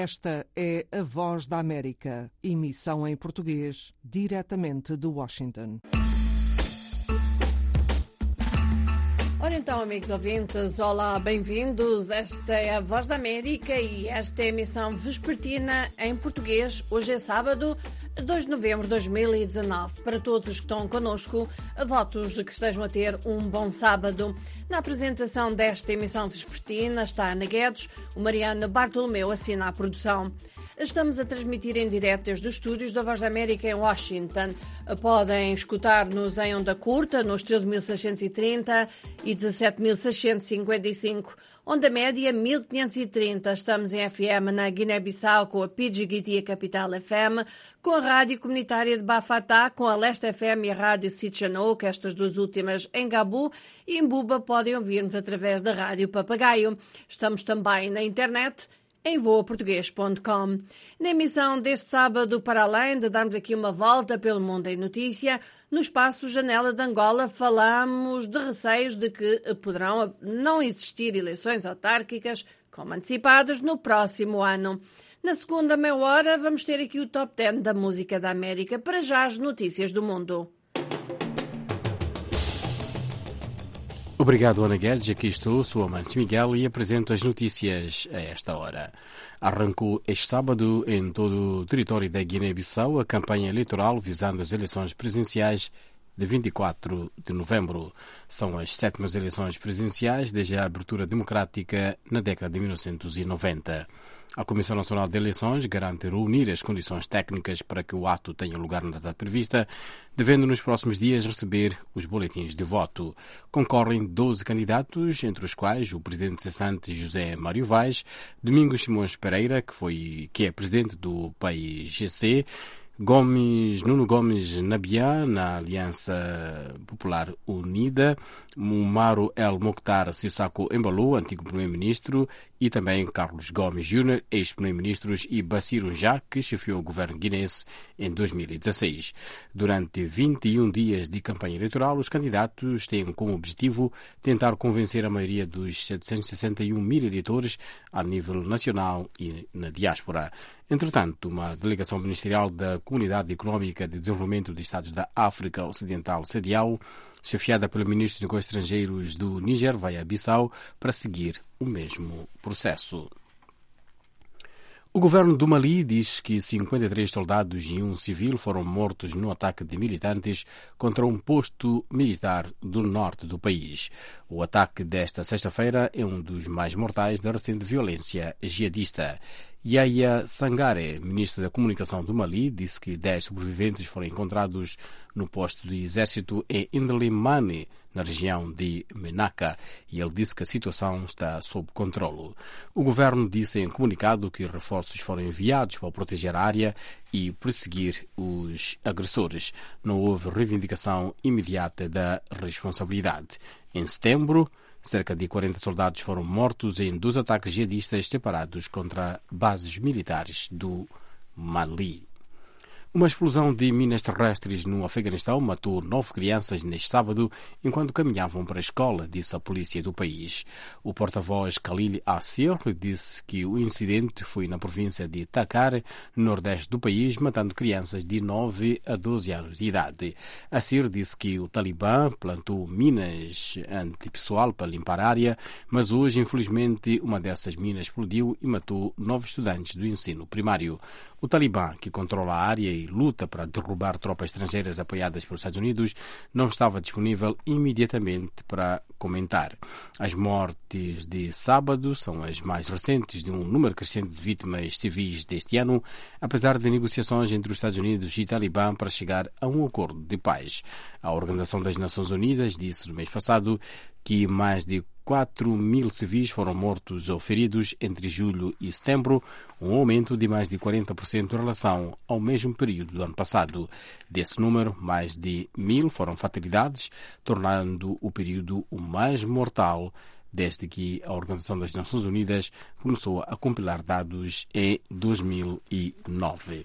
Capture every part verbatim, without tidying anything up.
Esta é a Voz da América, emissão em português, diretamente de Washington. Ora então, amigos ouvintes, olá, bem-vindos. Esta é a Voz da América e esta é a emissão vespertina em português. Hoje é sábado, dois de novembro de dois mil e dezanove. Para todos os que estão connosco, votos de que estejam a ter um bom sábado. Na apresentação desta emissão vespertina está a Ana Guedes, o Mariana Bartolomeu assina a produção. Estamos a transmitir em direto desde os estúdios da Voz da América em Washington. Podem escutar-nos em onda curta, nos treze mil seiscentos e trinta e dezassete mil seiscentos e cinquenta e cinco. Onda média mil quinhentos e trinta. Estamos em F M na Guiné-Bissau com a P G G T e a Capital F M, com a Rádio Comunitária de Bafatá, com a Leste F M e a Rádio Sitchanouk, estas duas últimas em Gabu, e em Buba podem ouvir-nos através da Rádio Papagaio. Estamos também na internet em voa português ponto com. Na emissão deste sábado, para além de darmos aqui uma volta pelo mundo em notícia, no espaço Janela de Angola falamos de receios de que poderão não existir eleições autárquicas como antecipadas no próximo ano. Na segunda meia hora vamos ter aqui o top dez da música da América. Para já as notícias do mundo. Obrigado, Ana Guedes. Aqui estou, sou Amâncio Miguel e apresento as notícias a esta hora. Arrancou este sábado em todo o território da Guiné-Bissau a campanha eleitoral visando as eleições presidenciais de vinte e quatro de novembro. São as sétimas eleições presidenciais desde a abertura democrática na década de mil novecentos e noventa. A Comissão Nacional de Eleições garante reunir as condições técnicas para que o ato tenha lugar na data prevista, devendo nos próximos dias receber os boletins de voto. Concorrem doze candidatos, entre os quais o presidente cessante José Mário Vaz, Domingos Simões Pereira, que, foi, que é presidente do P I G C, Gomes, Nuno Gomes Nabiá, na Aliança Popular Unida, Mumaro El Mokhtar Sissako Embalo, antigo primeiro-ministro, e também Carlos Gomes Júnior, ex-primeiro-ministros, e Bassirou Já, que chefiou o governo guinense em dois mil e dezasseis. Durante vinte e um dias de campanha eleitoral, os candidatos têm como objetivo tentar convencer a maioria dos setecentos e sessenta e um mil eleitores a nível nacional e na diáspora. Entretanto, uma delegação ministerial da Comunidade Económica de Desenvolvimento de Estados da África Ocidental, C D A O, chefiada pelo ministro dos Negócios Estrangeiros do Níger, vai a Bissau para seguir o mesmo processo. O governo do Mali diz que cinquenta e três soldados e um civil foram mortos num ataque de militantes contra um posto militar do norte do país. O ataque desta sexta-feira é um dos mais mortais da recente violência jihadista. Yahya Sangare, ministro da Comunicação do Mali, disse que dez sobreviventes foram encontrados no posto do exército em Indelimane, na região de Menaka, e ele disse que a situação está sob controle. O governo disse em comunicado que reforços foram enviados para proteger a área e perseguir os agressores. Não houve reivindicação imediata da responsabilidade. Em setembro, cerca de quarenta soldados foram mortos em dois ataques jihadistas separados contra bases militares do Mali. Uma explosão de minas terrestres no Afeganistão matou nove crianças neste sábado enquanto caminhavam para a escola, disse a polícia do país. O porta-voz Khalil Assir disse que o incidente foi na província de Takhar, no nordeste do país, matando crianças de nove a doze anos de idade. Assir disse que o Talibã plantou minas antipessoal para limpar a área, mas hoje, infelizmente, uma dessas minas explodiu e matou nove estudantes do ensino primário. O Talibã, que controla a área e luta para derrubar tropas estrangeiras apoiadas pelos Estados Unidos, não estava disponível imediatamente para comentar. As mortes de sábado são as mais recentes de um número crescente de vítimas civis deste ano, apesar de negociações entre os Estados Unidos e Talibã para chegar a um acordo de paz. A Organização das Nações Unidas disse no mês passado que mais de quatro mil civis foram mortos ou feridos entre julho e setembro, um aumento de mais de quarenta por cento em relação ao mesmo período do ano passado. Desse número, mais de mil foram fatalidades, tornando o período o mais mortal desde que a Organização das Nações Unidas começou a compilar dados em dois mil e nove.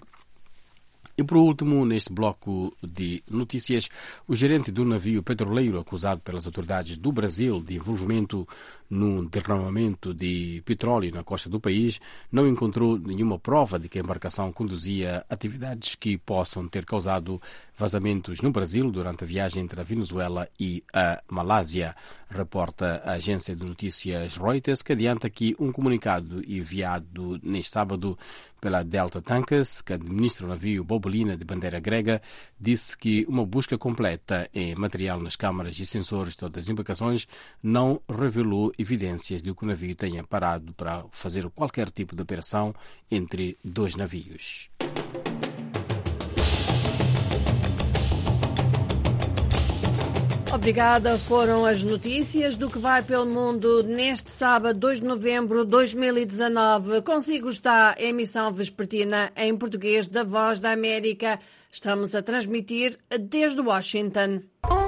E por último, neste bloco de notícias, o gerente do navio petroleiro acusado pelas autoridades do Brasil de envolvimento num derramamento de petróleo na costa do país, não encontrou nenhuma prova de que a embarcação conduzia atividades que possam ter causado vazamentos no Brasil durante a viagem entre a Venezuela e a Malásia. Reporta a agência de notícias Reuters, que adianta que um comunicado enviado neste sábado pela Delta Tankers, que administra o navio Bobolina de bandeira grega, disse que uma busca completa em material nas câmaras e sensores de todas as embarcações não revelou evidências de que o navio tenha parado para fazer qualquer tipo de operação entre dois navios. Obrigada, foram as notícias do que vai pelo mundo neste sábado, dois de novembro de dois mil e dezanove. Consigo está a emissão vespertina em português da Voz da América. Estamos a transmitir desde Washington.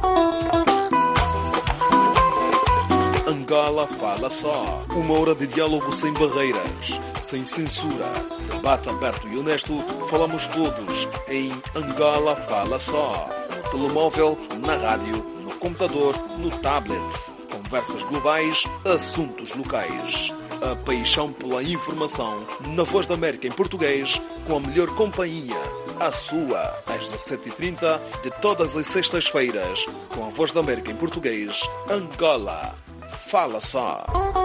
Angola Fala Só. Uma hora de diálogo sem barreiras, sem censura. Debate aberto e honesto. Falamos todos em Angola Fala Só. No telemóvel, na rádio, no computador, no tablet. Conversas globais, assuntos locais. A paixão pela informação na Voz da América em português, com a melhor companhia. A sua, às dezassete e trinta de todas as sextas-feiras, com a Voz da América em português, Angola Fala Só.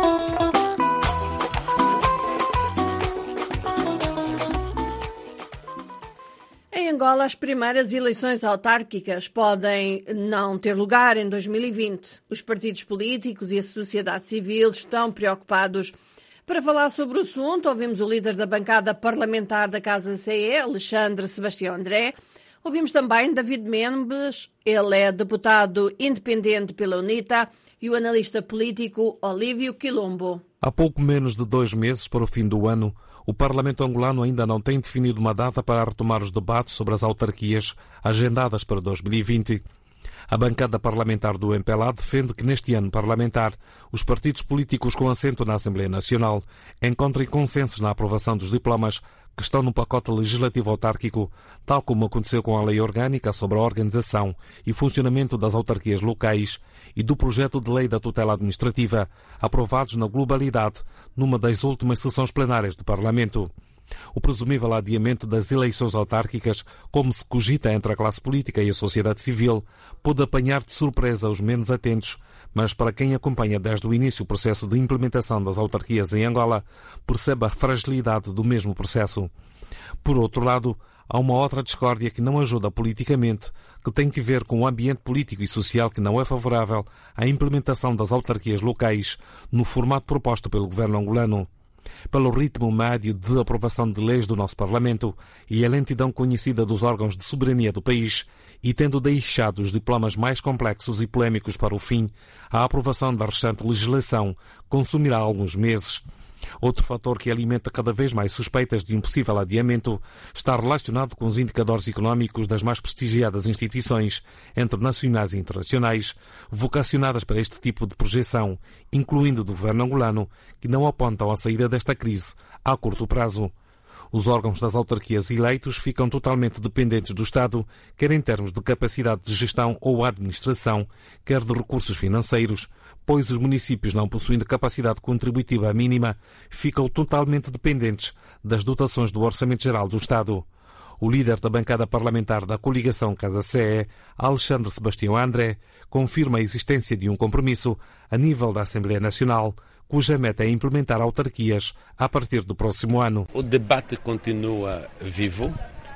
Em Angola, as primeiras eleições autárquicas podem não ter lugar em dois mil e vinte. Os partidos políticos e a sociedade civil estão preocupados. Para falar sobre o assunto, ouvimos o líder da bancada parlamentar da Casa C E, Alexandre Sebastião André. Ouvimos também David Mendes, ele é deputado independente pela UNITA, e o analista político Olívio Quilombo. Há pouco menos de dois meses para o fim do ano, o Parlamento angolano ainda não tem definido uma data para retomar os debates sobre as autarquias agendadas para dois mil e vinte. A bancada parlamentar do M P L A defende que neste ano parlamentar os partidos políticos com assento na Assembleia Nacional encontrem consensos na aprovação dos diplomas que estão no pacote legislativo autárquico, tal como aconteceu com a Lei Orgânica sobre a organização e funcionamento das autarquias locais e do projeto de lei da tutela administrativa, aprovados na globalidade numa das últimas sessões plenárias do Parlamento. O presumível adiamento das eleições autárquicas, como se cogita entre a classe política e a sociedade civil, pode apanhar de surpresa os menos atentos, mas para quem acompanha desde o início o processo de implementação das autarquias em Angola, percebe a fragilidade do mesmo processo. Por outro lado, há uma outra discórdia que não ajuda politicamente, que tem que ver com o ambiente político e social que não é favorável à implementação das autarquias locais no formato proposto pelo governo angolano. Pelo ritmo médio de aprovação de leis do nosso Parlamento e a lentidão conhecida dos órgãos de soberania do país, e tendo deixado os diplomas mais complexos e polémicos para o fim, a aprovação da restante legislação consumirá alguns meses. Outro fator que alimenta cada vez mais suspeitas de um possível adiamento está relacionado com os indicadores económicos das mais prestigiadas instituições, entre nacionais e internacionais, vocacionadas para este tipo de projeção, incluindo do governo angolano, que não apontam a saída desta crise a curto prazo. Os órgãos das autarquias eleitos ficam totalmente dependentes do Estado, quer em termos de capacidade de gestão ou administração, quer de recursos financeiros, pois os municípios, não possuindo capacidade contributiva mínima, ficam totalmente dependentes das dotações do Orçamento Geral do Estado. O líder da bancada parlamentar da coligação Casa C E, Alexandre Sebastião André, confirma a existência de um compromisso a nível da Assembleia Nacional, cuja meta é implementar autarquias a partir do próximo ano. O debate continua vivo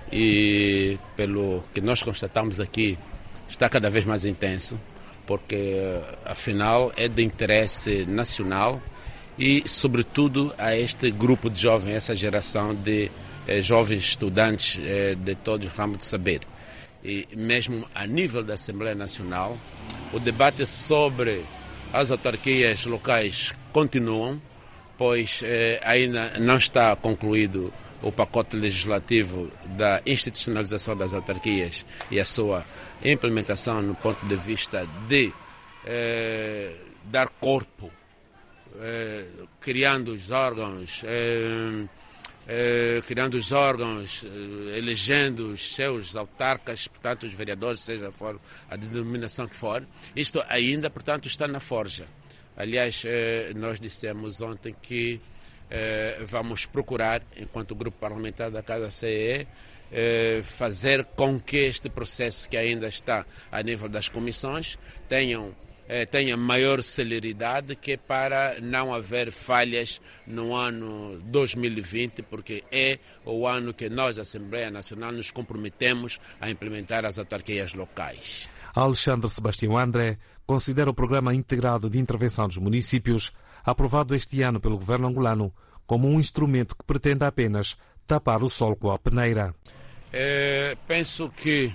e, pelo que nós constatamos aqui, está cada vez mais intenso, porque, afinal, é de interesse nacional e, sobretudo, a este grupo de jovens, essa geração de eh, jovens estudantes eh, de todo o ramo de saber. E mesmo a nível da Assembleia Nacional, o debate sobre as autarquias locais continuam, pois eh, ainda não está concluído o pacote legislativo da institucionalização das autarquias e a sua implementação no ponto de vista de eh, dar corpo, eh, criando os órgãos, eh, eh, criando os órgãos, eh, elegendo os seus autarcas, portanto os vereadores, seja for a denominação que for. Isto ainda, portanto, está na forja. Aliás, nós dissemos ontem que vamos procurar, enquanto grupo parlamentar da Casa C E, fazer com que este processo que ainda está a nível das comissões tenham, tenha maior celeridade, que é para não haver falhas no ano dois mil e vinte, porque é o ano que nós, Assembleia Nacional, nos comprometemos a implementar as autarquias locais. Alexandre Sebastião André considera o Programa Integrado de Intervenção dos Municípios, aprovado este ano pelo governo angolano, como um instrumento que pretende apenas tapar o sol com a peneira. É, penso que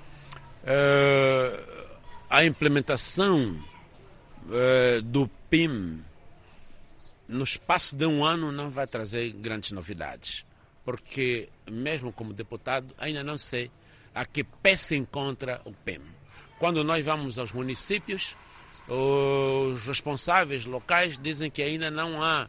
é, a implementação é, do P I M no espaço de um ano não vai trazer grandes novidades, porque mesmo como deputado ainda não sei a que pé se encontra o P I M. Quando nós vamos aos municípios, os responsáveis locais dizem que ainda não há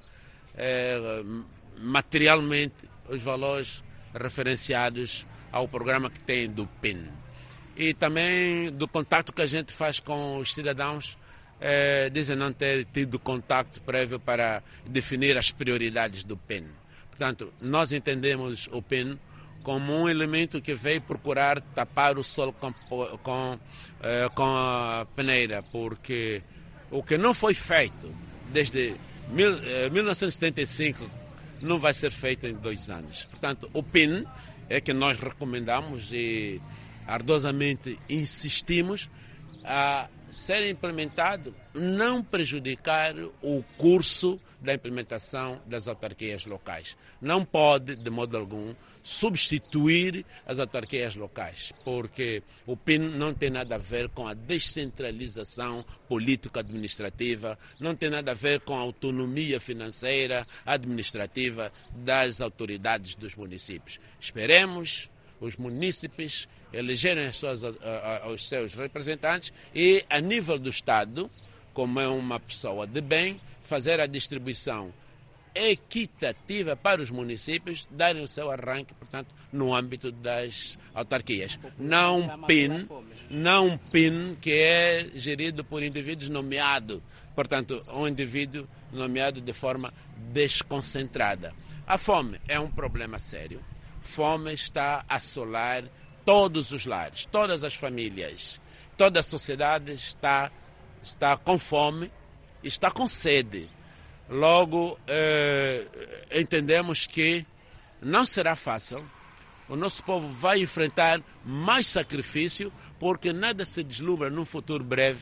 é, materialmente os valores referenciados ao programa que tem do P I N. E também do contato que a gente faz com os cidadãos, é, dizem não ter tido contato prévio para definir as prioridades do P I N. Portanto, nós entendemos o P I N como um elemento que veio procurar tapar o sol com, com, eh, com a peneira, porque o que não foi feito desde mil, eh, mil novecentos e setenta e cinco não vai ser feito em dois anos. Portanto, o P I N é que nós recomendamos e ardosamente insistimos a ser implementado, não prejudicar o curso da implementação das autarquias locais. Não pode, de modo algum, substituir as autarquias locais, porque o P I N não tem nada a ver com a descentralização político-administrativa, não tem nada a ver com a autonomia financeira, administrativa das autoridades dos municípios. Esperemos os munícipes elegerem as suas, os seus representantes e, a nível do Estado, como é uma pessoa de bem, fazer a distribuição equitativa para os municípios, darem o seu arranque, portanto, no âmbito das autarquias. Não P I N, não P I N que é gerido por indivíduos nomeados, portanto, um indivíduo nomeado de forma desconcentrada. A fome é um problema sério. Fome está a assolar todos os lares, todas as famílias, toda a sociedade está, está com fome, está com sede. Logo, eh, entendemos que não será fácil, o nosso povo vai enfrentar mais sacrifício, porque nada se deslumbra num futuro breve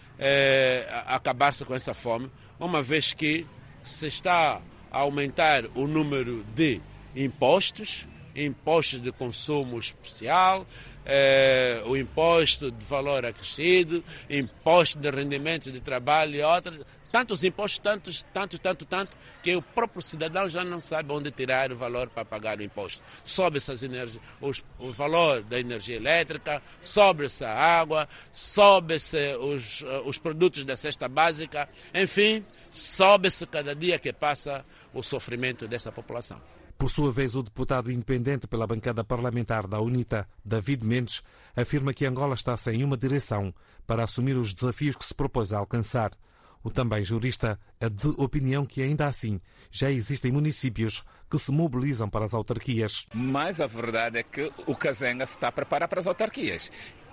eh, acabar-se com essa fome, uma vez que se está a aumentar o número de impostos, impostos de consumo especial, eh, o imposto de valor acrescido, imposto de rendimento de trabalho e outros, tantos impostos, tantos, tanto, tanto, tanto, que o próprio cidadão já não sabe onde tirar o valor para pagar o imposto. Sobe-se as energias, os, o valor da energia elétrica, sobe-se a água, sobe-se os, os produtos da cesta básica, enfim, sobe-se cada dia que passa o sofrimento dessa população. Por sua vez, o deputado independente pela bancada parlamentar da UNITA, David Mendes, afirma que Angola está sem uma direção para assumir os desafios que se propôs a alcançar. O também jurista é de opinião que, ainda assim, já existem municípios que se mobilizam para as autarquias. Mas a verdade é que o Kazenga se está a preparar para as autarquias.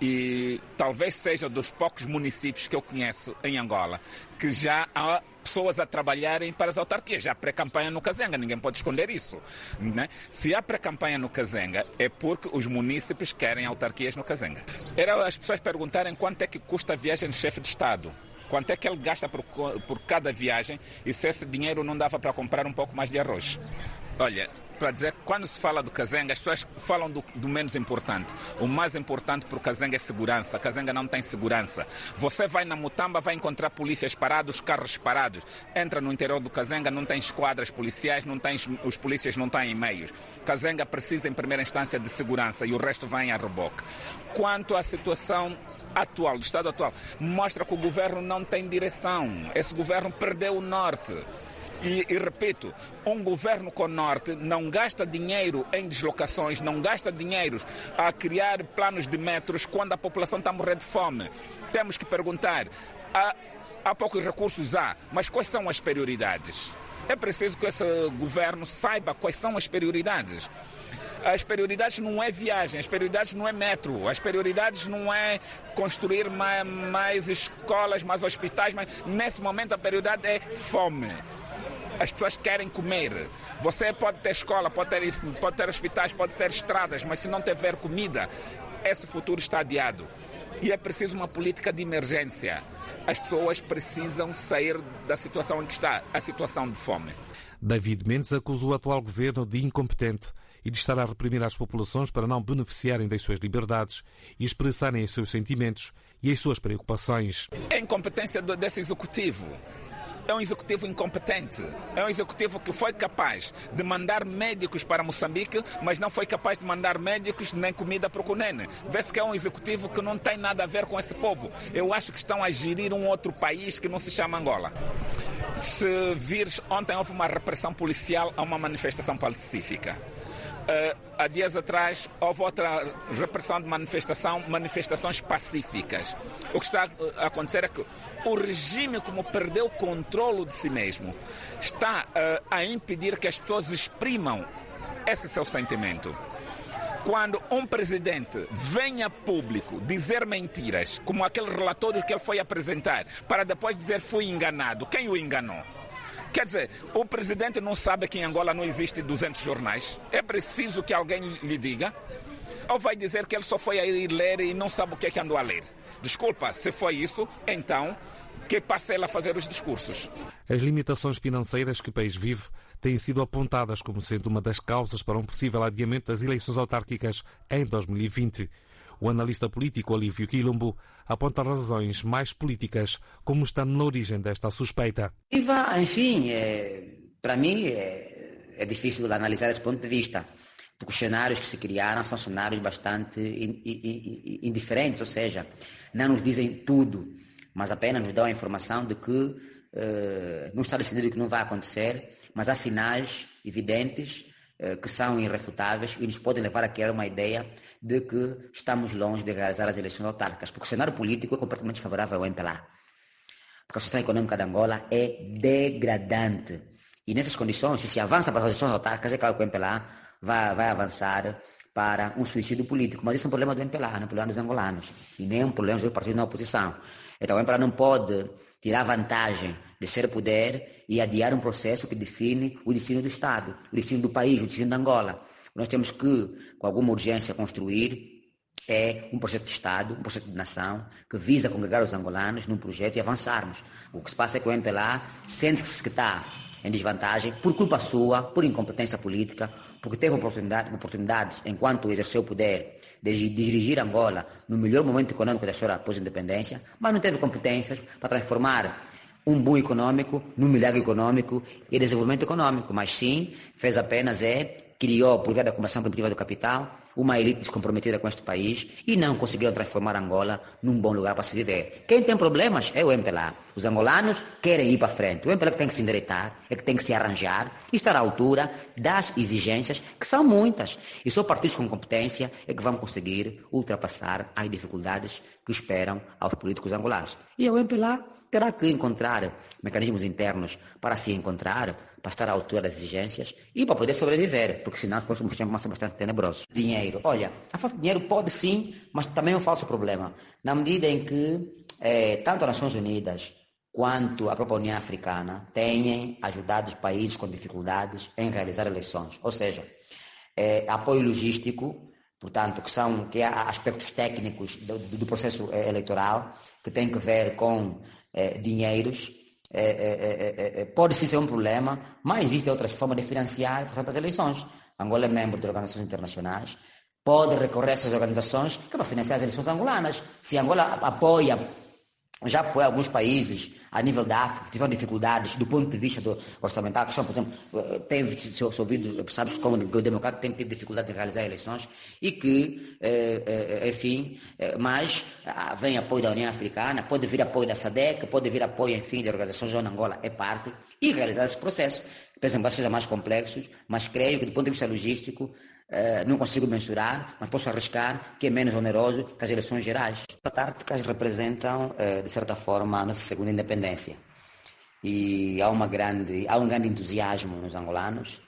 E talvez seja dos poucos municípios que eu conheço em Angola que já há pessoas a trabalharem para as autarquias. Já há pré-campanha no Kazenga, ninguém pode esconder isso, né? Se há pré-campanha no Kazenga é porque os munícipes querem autarquias no Kazenga. Era as pessoas perguntarem quanto é que custa a viagem do chefe de Estado. Quanto é que ele gasta por, por cada viagem e se esse dinheiro não dava para comprar um pouco mais de arroz. Olha, para dizer, quando se fala do Kazenga, as pessoas falam do, do menos importante. O mais importante para o Kazenga é segurança. A Kazenga não tem segurança. Você vai na Mutamba, vai encontrar polícias parados, carros parados. Entra no interior do Kazenga, não tem esquadras policiais, não tem, os polícias não têm meios. Kazenga precisa, em primeira instância, de segurança e o resto vem a reboque. Quanto à situação atual, do Estado atual, mostra que o governo não tem direção. Esse governo perdeu o norte. E, e repito, um governo com norte não gasta dinheiro em deslocações, não gasta dinheiro a criar planos de metros quando a população está a morrer de fome. Temos que perguntar, Há, há poucos recursos, há, mas quais são as prioridades? É preciso que esse governo saiba quais são as prioridades. As prioridades não é viagem, as prioridades não é metro, as prioridades não é construir mais, mais escolas, mais hospitais, mas nesse momento a prioridade é fome. As pessoas querem comer. Você pode ter escola, pode ter, pode ter hospitais, pode ter estradas, mas se não tiver comida, esse futuro está adiado. E é preciso uma política de emergência. As pessoas precisam sair da situação em que está, a situação de fome. David Mendes acusou o atual governo de incompetente e de estar a reprimir as populações para não beneficiarem das suas liberdades e expressarem os seus sentimentos e as suas preocupações. É a incompetência desse executivo. É um executivo incompetente. É um executivo que foi capaz de mandar médicos para Moçambique, mas não foi capaz de mandar médicos nem comida para o Cunene. Vê-se que é um executivo que não tem nada a ver com esse povo. Eu acho que estão a gerir um outro país que não se chama Angola. Se vires, ontem houve uma repressão policial a uma manifestação pacífica. Uh, há dias atrás houve outra repressão de manifestação, manifestações pacíficas. O que está a acontecer é que o regime, como perdeu o controle de si mesmo, está uh, a impedir que as pessoas exprimam esse seu sentimento. Quando um presidente vem a público dizer mentiras, como aquele relatório que ele foi apresentar, para depois dizer fui enganado, quem o enganou? Quer dizer, o presidente não sabe que em Angola não existe duzentos jornais? É preciso que alguém lhe diga? Ou vai dizer que ele só foi a ir ler e não sabe o que é que andou a ler? Desculpa, se foi isso, então que passe ele a fazer os discursos. As limitações financeiras que o país vive têm sido apontadas como sendo uma das causas para um possível adiamento das eleições autárquicas em dois mil e vinte. O analista político Olívio Quilombo aponta razões mais políticas como estão na origem desta suspeita. Enfim, é, para mim é, é difícil analisar esse ponto de vista, porque os cenários que se criaram são cenários bastante in, in, in, indiferentes, ou seja, não nos dizem tudo, mas apenas nos dão a informação de que eh, não está decidido que não vai acontecer, mas há sinais evidentes eh, que são irrefutáveis e nos podem levar a criar uma ideia de que estamos longe de realizar as eleições autárquicas, porque o cenário político é completamente favorável ao M P L A. Porque a situação econômica de Angola é degradante. E nessas condições, se se avança para as eleições autárquicas, é claro que o M P L A vai, vai avançar para um suicídio político. Mas isso é um problema do M P L A, não é um problema dos angolanos. E nem um problema dos partidos na oposição. Então o M P L A não pode tirar vantagem de ser poder e adiar um processo que define o destino do Estado, o destino do país, o destino de Angola. Nós temos que, com alguma urgência, construir é um projeto de Estado, um projeto de nação, que visa congregar os angolanos num projeto e avançarmos. O que se passa é que o M P L A sente-se que está em desvantagem por culpa sua, por incompetência política, porque teve oportunidade, oportunidades, enquanto exerceu o poder, de dirigir Angola no melhor momento econômico da história após a independência, mas não teve competências para transformar um boom econômico num milagre econômico e desenvolvimento econômico, mas sim fez apenas é criou, por via da acumulação primitiva do capital, uma elite descomprometida com este país e não conseguiu transformar Angola num bom lugar para se viver. Quem tem problemas é o M P L A. Os angolanos querem ir para frente. O M P L A que tem que se endireitar, é que tem que se arranjar e estar à altura das exigências, que são muitas. E só partidos com competência é que vão conseguir ultrapassar as dificuldades que esperam aos políticos angolanos. E o M P L A terá que encontrar mecanismos internos para se encontrar, para estar à altura das exigências e para poder sobreviver, porque senão os próximos tempos vão ser bastante tenebrosos. Dinheiro. Olha, a falta de dinheiro pode sim, mas também é um falso problema, na medida em que eh, tanto as Nações Unidas quanto a própria União Africana têm ajudado os países com dificuldades em realizar eleições. Ou seja, eh, apoio logístico, portanto, que são que há aspectos técnicos do, do processo eh, eleitoral, que tem que ver com eh, dinheiros, É, é, é, é, pode sim ser um problema, mas existem outras formas de financiar, por exemplo, as eleições. Angola é membro de organizações internacionais, pode recorrer a essas organizações para financiar as eleições angolanas. Se Angola apoia, já apoia alguns países a nível da África que tiveram dificuldades do ponto de vista do orçamental, que são, por exemplo, tem se ouvido, sabes como o democrata tem tido dificuldade de realizar eleições e que, eh, enfim, eh, mas ah, vem apoio da União Africana, pode vir apoio da SADC, pode vir apoio, enfim, de organizações onde Angola é parte e realizar esse processo. Por exemplo, sejam mais complexos, mas creio que do ponto de vista logístico, Uh, não consigo mensurar, mas posso arriscar que é menos oneroso que as eleições gerais. As autárquicas representam, uh, de certa forma, a nossa segunda independência. E há, uma grande, há um grande entusiasmo nos angolanos.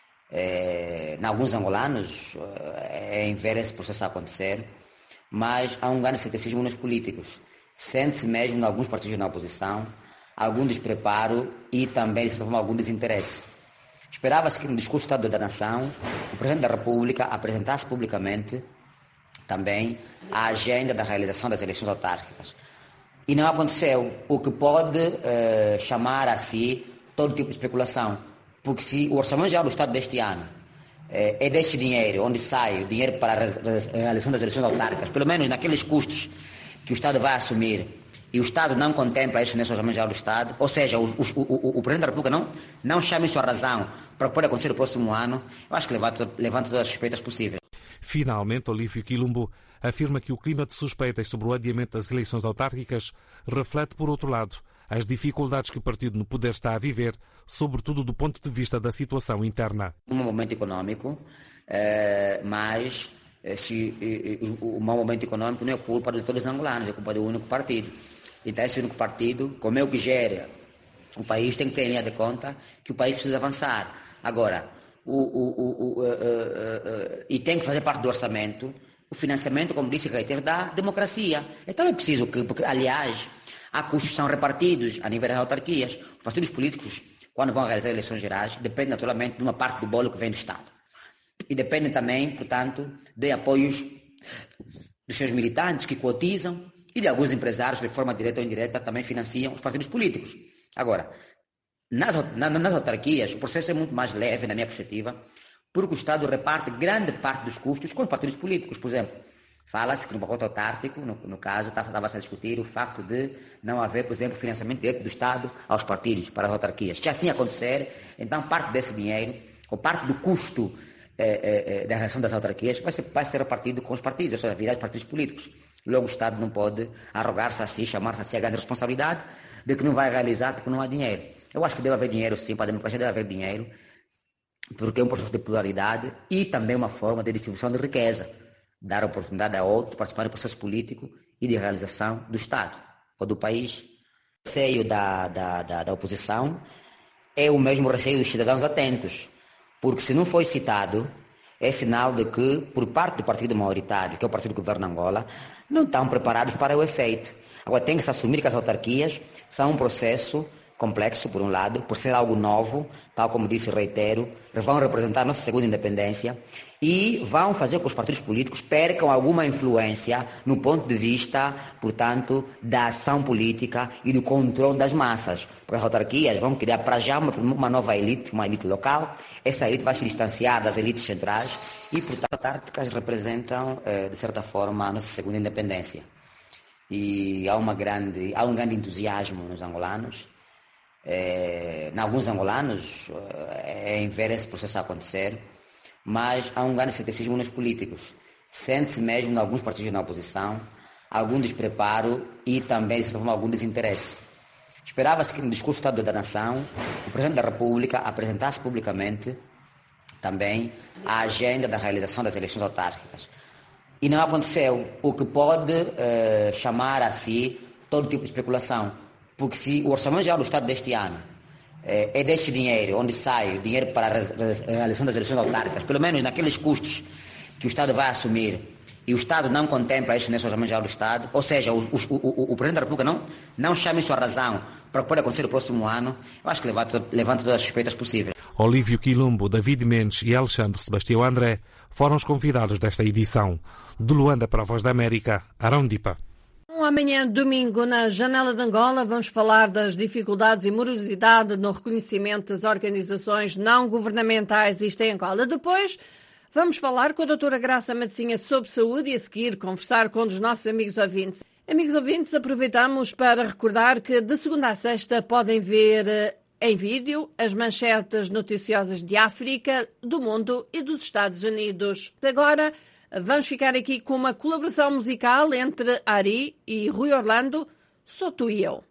É, em alguns angolanos é em ver esse processo acontecer, mas há um grande ceticismo nos políticos. Sente-se mesmo em alguns partidos na oposição algum despreparo e também, de certa forma, algum desinteresse. Esperava-se que no discurso do Estado da Nação o Presidente da República apresentasse publicamente também a agenda da realização das eleições autárquicas. E não aconteceu, o que pode uh, chamar a si todo tipo de especulação. Porque se o Orçamento Geral do Estado deste ano eh, é deste dinheiro, onde sai o dinheiro para a realização das eleições autárquicas, pelo menos naqueles custos que o Estado vai assumir, e o Estado não contempla isso nesse Orçamento Geral do Estado, ou seja, o, o, o, o Presidente da República não, não chama isso a razão para o que pode acontecer no próximo ano, eu acho que levanta, levanta todas as suspeitas possíveis. Finalmente, Olívio Quilombo afirma que o clima de suspeitas sobre o adiamento das eleições autárquicas reflete, por outro lado, as dificuldades que o partido no poder está a viver, sobretudo do ponto de vista da situação interna. Um momento econômico, eh, mas eh, se, eh, o, o mau momento econômico não é culpa de todos os angolanos, é culpa do único partido. Então esse único partido, como é o que gera o país, tem que ter em linha de conta que o país precisa avançar. Agora, o, o, o, o, uh, uh, uh, e tem que fazer parte do orçamento o financiamento, como disse Reiter, da democracia. Então é preciso que, porque, aliás, há custos que são repartidos a nível das autarquias. Os partidos políticos, quando vão realizar eleições gerais, dependem naturalmente de uma parte do bolo que vem do Estado. E dependem também, portanto, de apoios dos seus militantes que cotizam e de alguns empresários que, de forma direta ou indireta, também financiam os partidos políticos. Agora, nas, na, nas autarquias, o processo é muito mais leve, na minha perspectiva, porque o Estado reparte grande parte dos custos com os partidos políticos. Por exemplo, fala-se que no pacote autárquico, no, no caso, estava-se a discutir o facto de não haver, por exemplo, financiamento direto do Estado aos partidos, para as autarquias. Se assim acontecer, então parte desse dinheiro, ou parte do custo eh, eh, da realização das autarquias, vai ser, vai ser repartido com os partidos, ou seja, virar os partidos políticos. Logo o Estado não pode arrogar-se a si, chamar-se a si a grande responsabilidade de que não vai realizar porque não há dinheiro. Eu acho que deve haver dinheiro sim, para a democracia deve haver dinheiro, porque é um processo de pluralidade e também uma forma de distribuição de riqueza. Dar oportunidade a outros participarem do processo político e de realização do Estado ou do país. O receio da, da, da, da oposição é o mesmo receio dos cidadãos atentos, porque se não foi citado, é sinal de que, por parte do partido maioritário, que é o partido que governa Angola, não estão preparados para o efeito. Agora tem que se assumir que as autarquias são um processo complexo, por um lado, por ser algo novo, tal como disse, reitero, vão representar a nossa segunda independência e vão fazer com que os partidos políticos percam alguma influência no ponto de vista, portanto, da ação política e do controle das massas. Porque as autarquias vão criar para já uma, uma nova elite, uma elite local, essa elite vai se distanciar das elites centrais e, portanto, as autárquicas representam, de certa forma, a nossa segunda independência. E há, uma grande, há um grande entusiasmo nos angolanos. É, em alguns angolanos é em ver esse processo acontecer, mas há um grande ceticismo nos políticos. Sente-se mesmo em alguns partidos na oposição algum despreparo e também, de certa forma, algum desinteresse. Esperava-se que no discurso do Estado da Nação o Presidente da República apresentasse publicamente também a agenda da realização das eleições autárquicas. E não aconteceu, o que pode uh, chamar a si todo tipo de especulação. Porque se o Orçamento Geral do Estado deste ano eh, é deste dinheiro, onde sai o dinheiro para a realização das eleições autárquicas, pelo menos naqueles custos que o Estado vai assumir, e o Estado não contempla isso nesse Orçamento Geral do Estado, ou seja, o, o, o, o Presidente da República não, não chama isso a razão para o que pode acontecer no próximo ano, eu acho que levanta, levanta todas as suspeitas possíveis. Olívio Quilombo, David Mendes e Alexandre Sebastião André foram os convidados desta edição. De Luanda para a Voz da América, Arão Dipa. Amanhã, domingo, na Janela de Angola, vamos falar das dificuldades e morosidade no reconhecimento das organizações não governamentais, isto em Angola. Depois, vamos falar com a doutora Graça Matezinha sobre saúde e, a seguir, conversar com um dos nossos amigos ouvintes. Amigos ouvintes, aproveitamos para recordar que de segunda a sexta podem ver em vídeo as manchetes noticiosas de África, do mundo e dos Estados Unidos. Agora, vamos ficar aqui com uma colaboração musical entre Ari e Rui Orlando, Sou Tu e Eu.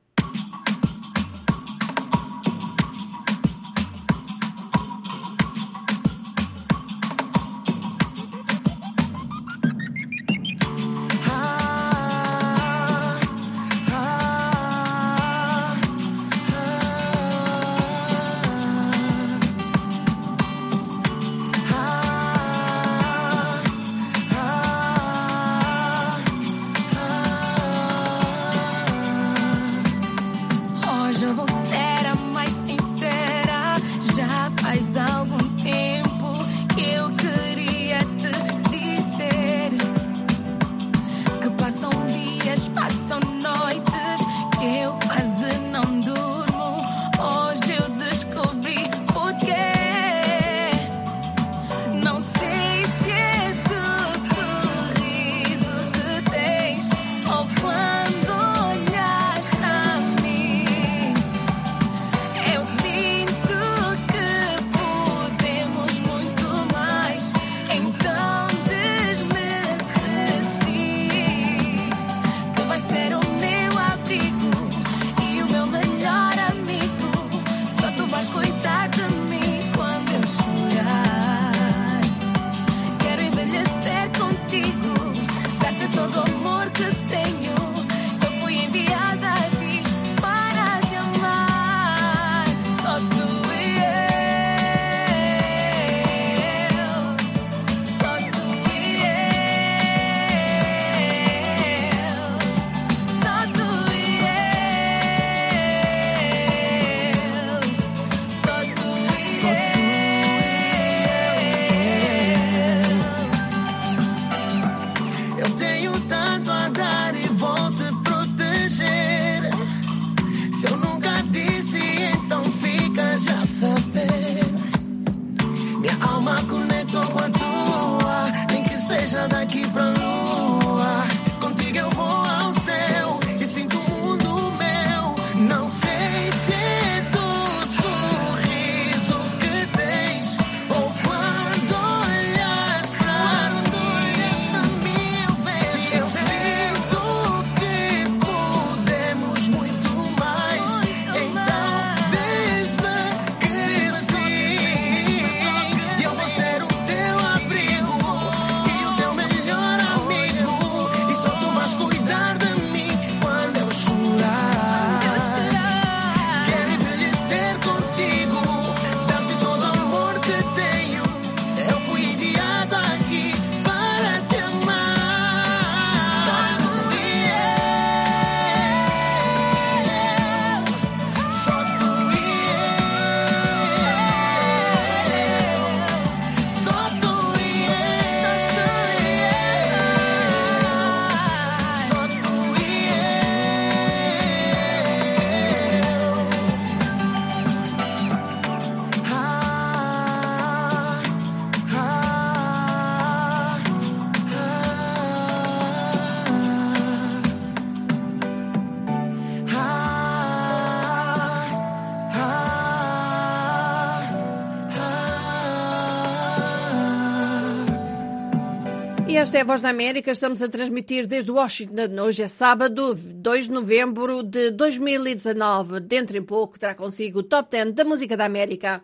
esta é a Voz da América. Estamos a transmitir desde Washington. Hoje é sábado, dois de novembro de dois mil e dezanove. Dentro em pouco terá consigo o Top dez da Música da América.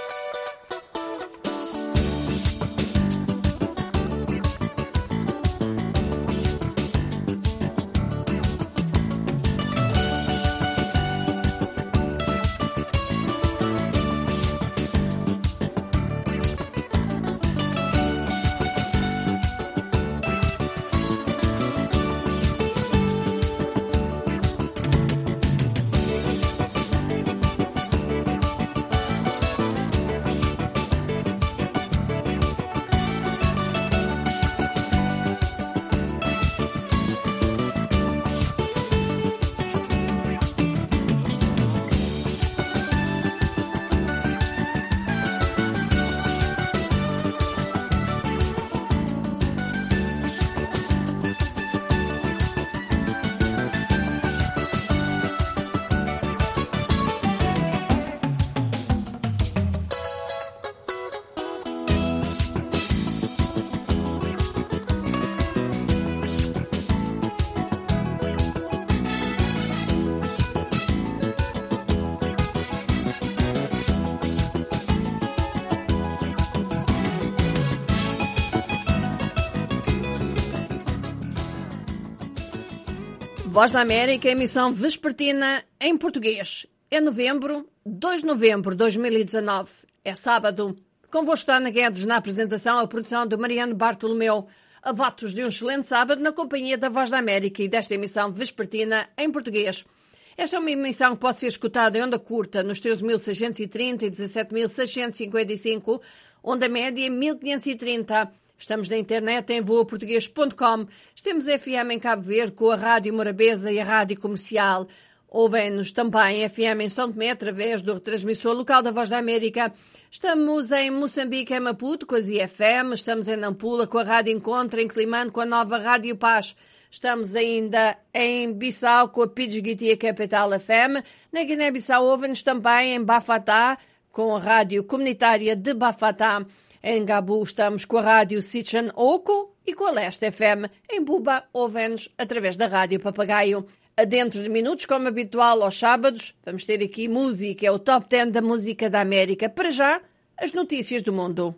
Voz da América, emissão vespertina em português. É novembro, dois de novembro de dois mil e dezanove. É sábado. Convosco Ana Guedes na apresentação, a produção de Mariano Bartolomeu. A votos de um excelente sábado na companhia da Voz da América e desta emissão vespertina em português. Esta é uma emissão que pode ser escutada em onda curta nos treze mil seiscentos e trinta e dezassete mil seiscentos e cinquenta e cinco, onda média mil quinhentos e trinta. Estamos na internet em voa português ponto com. Estamos F M em Cabo Verde com a Rádio Morabeza e a Rádio Comercial. Ouvem-nos também F M em São Tomé através do retransmissor local da Voz da América. Estamos em Moçambique, em Maputo, com a Z F M. Estamos em Nampula com a Rádio Encontro, em Climane com a nova Rádio Paz. Estamos ainda em Bissau com a Pidgeguitia Capital F M. Na Guiné-Bissau ouvem-nos também em Bafatá com a Rádio Comunitária de Bafatá. Em Gabu estamos com a Rádio Sichan Oco e com a Leste F M. Em Buba ouvem-nos através da Rádio Papagaio. A dentro de minutos, como habitual aos sábados, vamos ter aqui música, é o Top dez da Música da América. Para já, as notícias do mundo.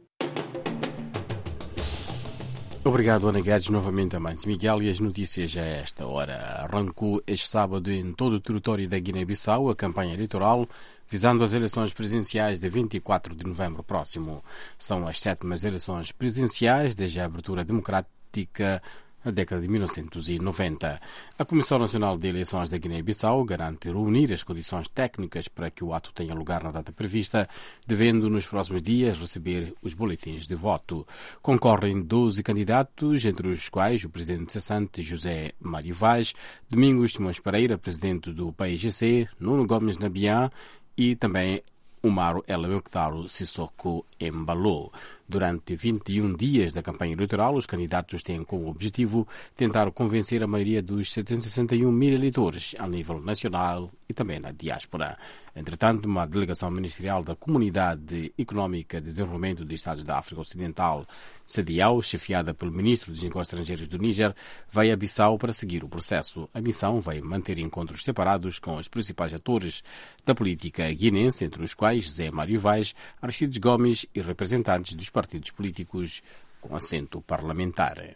Obrigado, Ana Guedes, novamente a Mães Miguel, e as notícias a esta hora. Arrancou este sábado em todo o território da Guiné-Bissau a campanha eleitoral visando as eleições presidenciais de vinte e quatro de novembro próximo. São as sétimas eleições presidenciais desde a abertura democrática na década de mil novecentos e noventa. A Comissão Nacional de Eleições da Guiné-Bissau garante reunir as condições técnicas para que o ato tenha lugar na data prevista, devendo nos próximos dias receber os boletins de voto. Concorrem doze candidatos, entre os quais o presidente cessante José Mário Vaz, Domingos Simões Pereira, presidente do P I G C, Nuno Gomes Nabiá e também Umaro El Moctaro Sissoko Embalo. Durante vinte e um dias da campanha eleitoral, os candidatos têm como objetivo tentar convencer a maioria dos setecentos e sessenta e um mil eleitores a nível nacional e também na diáspora. Entretanto, uma delegação ministerial da Comunidade Económica de Desenvolvimento de Estados da África Ocidental, C D A O, chefiada pelo ministro dos Negócios Estrangeiros do Níger, vai a Bissau para seguir o processo. A missão vai manter encontros separados com os principais atores da política guinense, entre os quais José Mário Vaz, Aristides Gomes e representantes dos partidos políticos com assento parlamentar.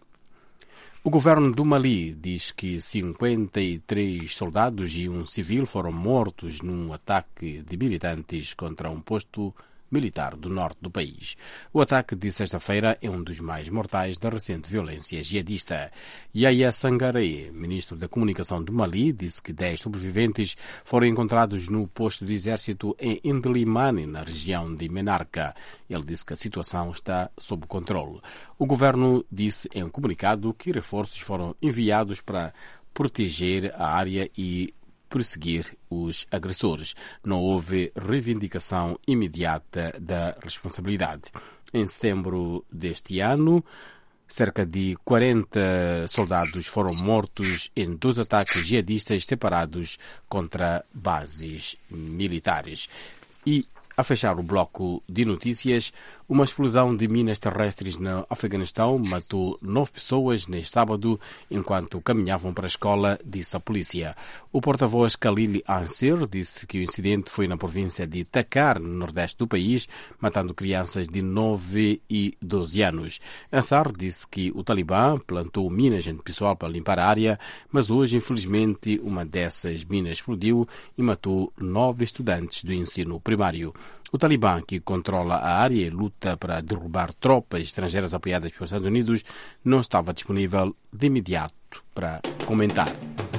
O governo do Mali diz que cinquenta e três soldados e um civil foram mortos num ataque de militantes contra um posto militar do norte do país. O ataque de sexta-feira é um dos mais mortais da recente violência jihadista. Yahya Sangaré, ministro da Comunicação do Mali, disse que dez sobreviventes foram encontrados no posto de exército em Indelimane, na região de Menarca. Ele disse que a situação está sob controle. O governo disse em um comunicado que reforços foram enviados para proteger a área e perseguir os agressores. Não houve reivindicação imediata da responsabilidade. Em setembro deste ano, cerca de quarenta soldados foram mortos em dois ataques jihadistas separados contra bases militares. E, a fechar o bloco de notícias, Uma explosão de minas terrestres no Afeganistão matou nove pessoas neste sábado enquanto caminhavam para a escola, disse a polícia. O porta-voz Khalil Ansir disse que o incidente foi na província de Takhar, no nordeste do país, matando crianças de nove e doze anos. Ansar disse que o Talibã plantou minas entre pessoal para limpar a área, mas hoje, infelizmente, uma dessas minas explodiu e matou nove estudantes do ensino primário. O Talibã, que controla a área e luta para derrubar tropas estrangeiras apoiadas pelos Estados Unidos, não estava disponível de imediato para comentar.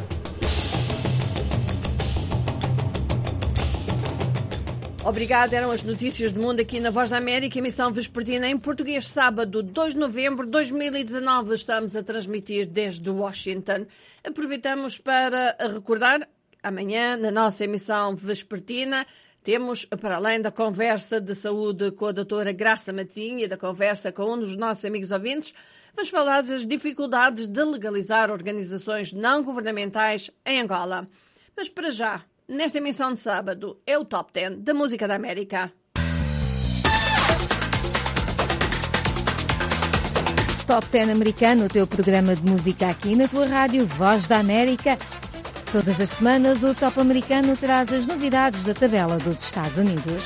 Obrigada, eram as notícias do mundo aqui na Voz da América, emissão vespertina em português, sábado, dois de novembro de dois mil e dezanove. Estamos a transmitir desde Washington. Aproveitamos para recordar, amanhã, na nossa emissão vespertina, temos, para além da conversa de saúde com a doutora Graça Matinho e da conversa com um dos nossos amigos ouvintes, vamos falar das dificuldades de legalizar organizações não governamentais em Angola. Mas para já, nesta emissão de sábado, é o Top dez da Música da América. Top dez americano, o teu programa de música aqui na tua rádio Voz da América. Todas as semanas o Top americano traz as novidades da tabela dos Estados Unidos.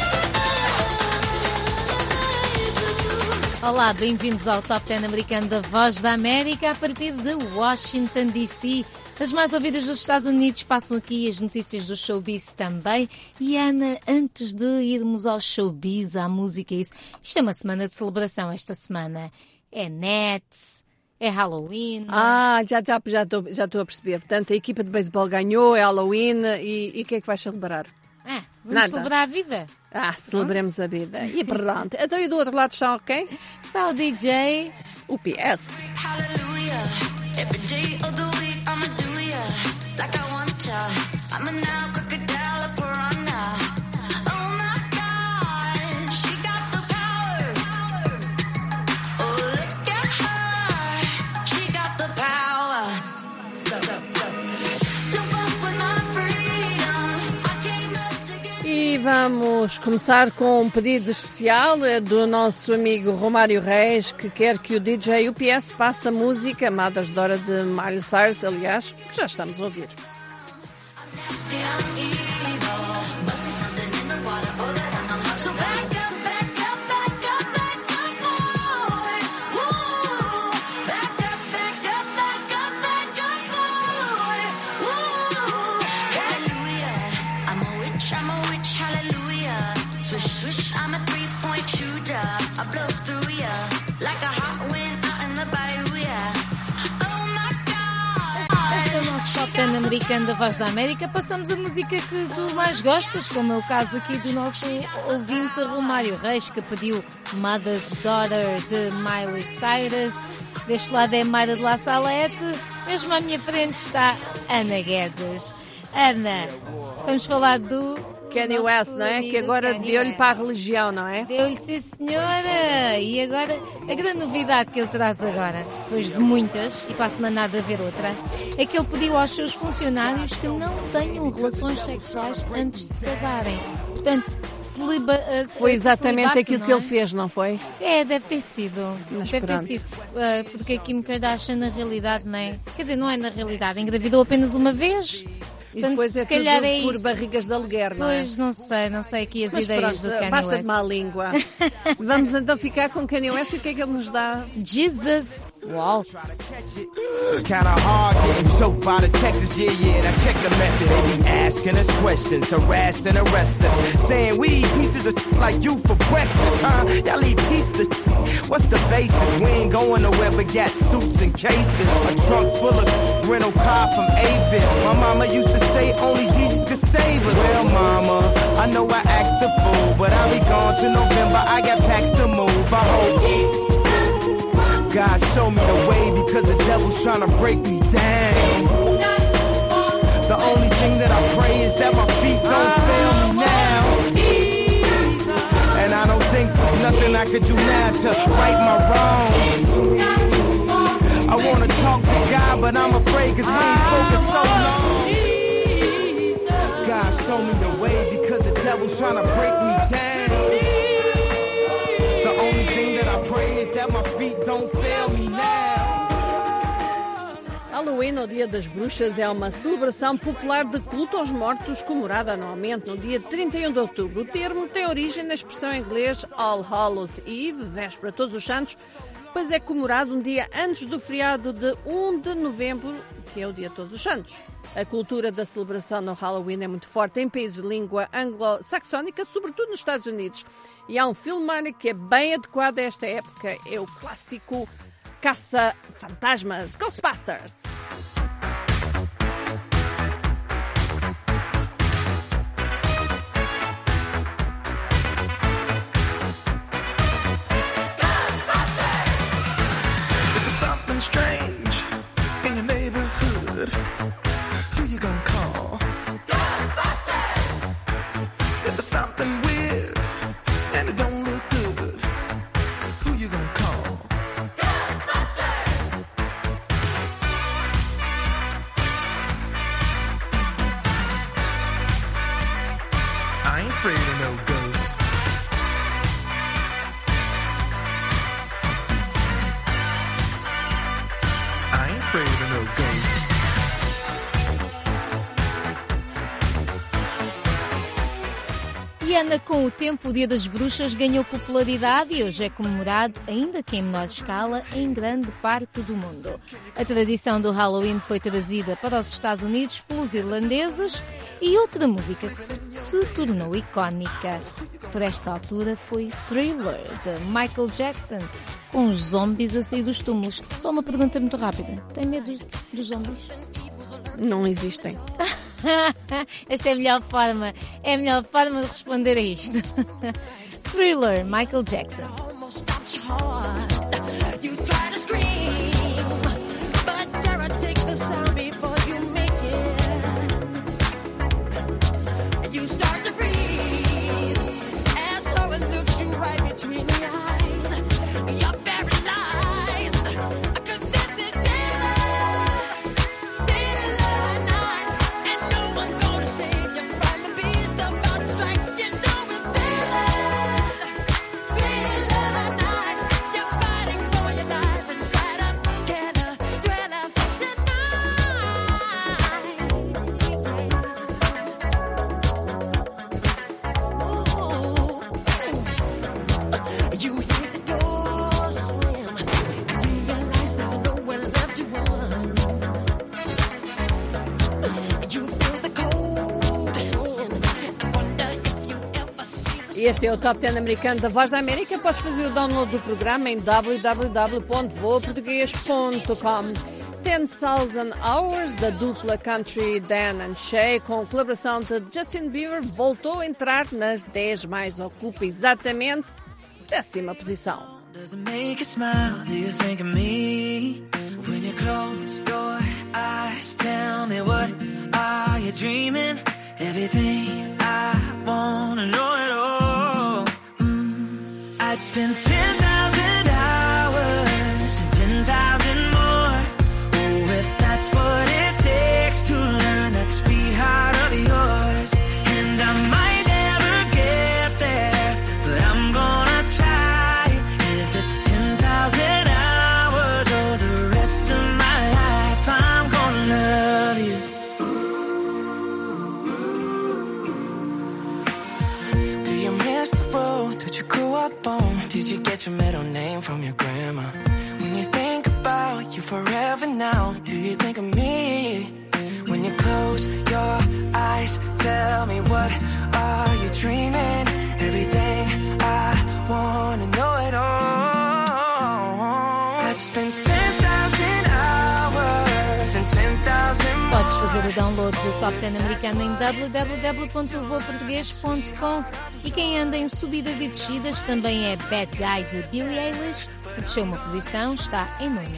Olá, bem-vindos ao Top dez americano da Voz da América a partir de Washington, D C As mais ouvidas dos Estados Unidos passam aqui, as notícias do showbiz também. E Ana, antes de irmos ao showbiz, à música, isso, isto é uma semana de celebração esta semana. É Nets, é Halloween. Ah, já estou já, já já a perceber. Portanto, a equipa de beisebol ganhou, é Halloween e o que é que vais celebrar? Ah, vamos Nada. celebrar a vida. Ah, celebremos a vida. E pronto. Então, e do outro lado está quem? Está o D J, o P S. E vamos começar com um pedido especial do nosso amigo Romário Reis, que quer que o D J U P S passe a música Mothers Daughter de Miley Cyrus, aliás, que já estamos a ouvir. Americano da Voz da América, passamos a música que tu mais gostas, como é o caso aqui do nosso ouvinte Romário Reis, que pediu Mother's Daughter de Miley Cyrus. Deste lado é Mayra de La Salete, mesmo à minha frente está Ana Guedes. Ana, vamos falar do Kanye West, não é? Que agora deu-lhe para a religião, não é? Deu-lhe, sim senhora! E agora, a grande novidade que ele traz agora, depois de muitas, e para a semana nada a ver outra, é que ele pediu aos seus funcionários que não tenham relações sexuais antes de se casarem. Portanto, celiba, uh, foi exatamente aquilo não que é? ele fez, não foi? É, deve ter sido. Mas deve pronto. ter sido. Uh, porque a Kim Kardashian, na realidade, não é? Quer dizer, não é na realidade, engravidou apenas uma vez. E Portanto, depois se é calhar tudo é por isso. barrigas de aluguer, não é? Pois, não sei, não sei aqui as Mas ideias pronto, do Kanye basta West. de má língua. Vamos então ficar com Kanye West e o que é que ele nos dá? Jesus Walks. Kinda hard getting choked by the Texas, yeah, yeah, now check the method. They be asking us questions, harass and arrest us, saying we eat pieces of shit like you for breakfast, huh? Y'all eat pieces of shit. What's the basis? We ain't going nowhere but got suits and cases. A trunk full of rental car from Avis. My mama used to say only Jesus could save us. Well, mama, I know I act the fool, but I'll be gone to November. I got packs to move. I hope God show me the way, because the devil's trying to break me down. The only thing that I pray is that my feet don't fail me now. And I don't think there's nothing I could do now to right my wrongs. I wanna talk to God, but I'm afraid cause we ain't spoken so long. God show me the way, because the devil's trying to break me down. feet don't fail me now. Halloween, ou Dia das Bruxas, é uma celebração popular de culto aos mortos comemorada anualmente no dia trinta e um de outubro. O termo tem origem na expressão em inglês All Hallows Eve, véspera de Todos os Santos, pois é comemorado um dia antes do feriado de primeiro de novembro, que é o dia de Todos os Santos. A cultura da celebração no Halloween é muito forte em países de língua anglo-saxónica, sobretudo nos Estados Unidos. E há um filme que é bem adequado a esta época, é o clássico Caça-Fantasmas, Ghostbusters. E Ana, com o tempo, o Dia das Bruxas ganhou popularidade e hoje é comemorado, ainda que em menor escala, em grande parte do mundo. A tradição do Halloween foi trazida para os Estados Unidos pelos irlandeses e outra música que se tornou icónica por esta altura foi Thriller, de Michael Jackson, com os zombies a sair dos túmulos. Só uma pergunta muito rápida. Tem medo dos zombies? Não existem. Esta é a melhor forma, é a melhor forma de responder a isto. Thriller, Michael Jackson. Este é o Top dez americano da Voz da América. Podes fazer o download do programa em w w w ponto voa português ponto com. ten thousand Hours, da dupla country Dan and Shay, com colaboração de Justin Bieber, voltou a entrar nas dez mais, ocupa exatamente décima posição. Does it make you smile? Do you think of me? When you close your eyes, tell me what are you dreaming? Everything I wanna know it all. Mm, I'd spend ten thousand hours and ten thousand more. Oh, if that's what it takes to learn that sweetheart of yours. And I might never get there, but I'm gonna try. If it's ten thousand hours or the rest of my life, I'm gonna love you. Do you miss the road that you grew up on? Did you get your middle name from your grandma? When you think about you forever now, do you think of me? When you close your eyes, tell me what are you dreaming? Everything I wanna know it all. I'd spend ten thousand hours and ten thousand more. Podes fazer o download do Top dez americano em w w w ponto voa português ponto com. E quem anda em subidas e descidas também é Bad Guy, de Billie Eilish, que desceu uma posição, está em nona.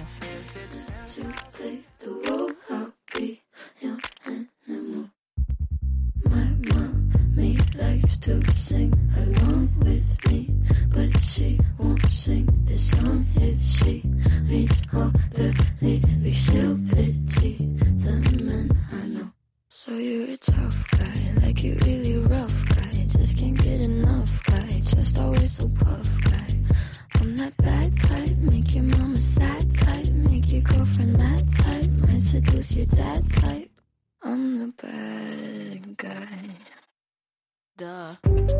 To sing along with me, but she won't sing this song if she reads all the lyrics. She'll pity the men I know. So you're a tough guy, like you really rough guy. Just can't get enough guy, just always so puff guy. I'm that bad type. make your mama sad type, make your girlfriend mad type, might seduce your dad type. I'm the bad guy. Duh.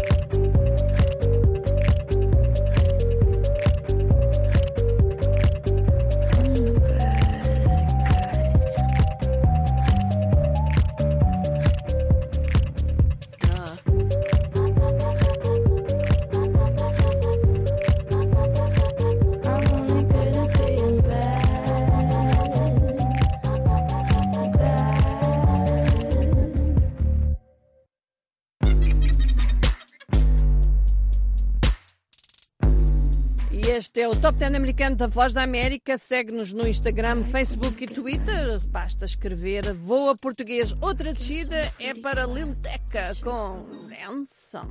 Este é o Top dez americano da Voz da América. Segue-nos no Instagram, Facebook e Twitter. Basta escrever Voa Português. Outra descida é para Lil Tecca com Ransom.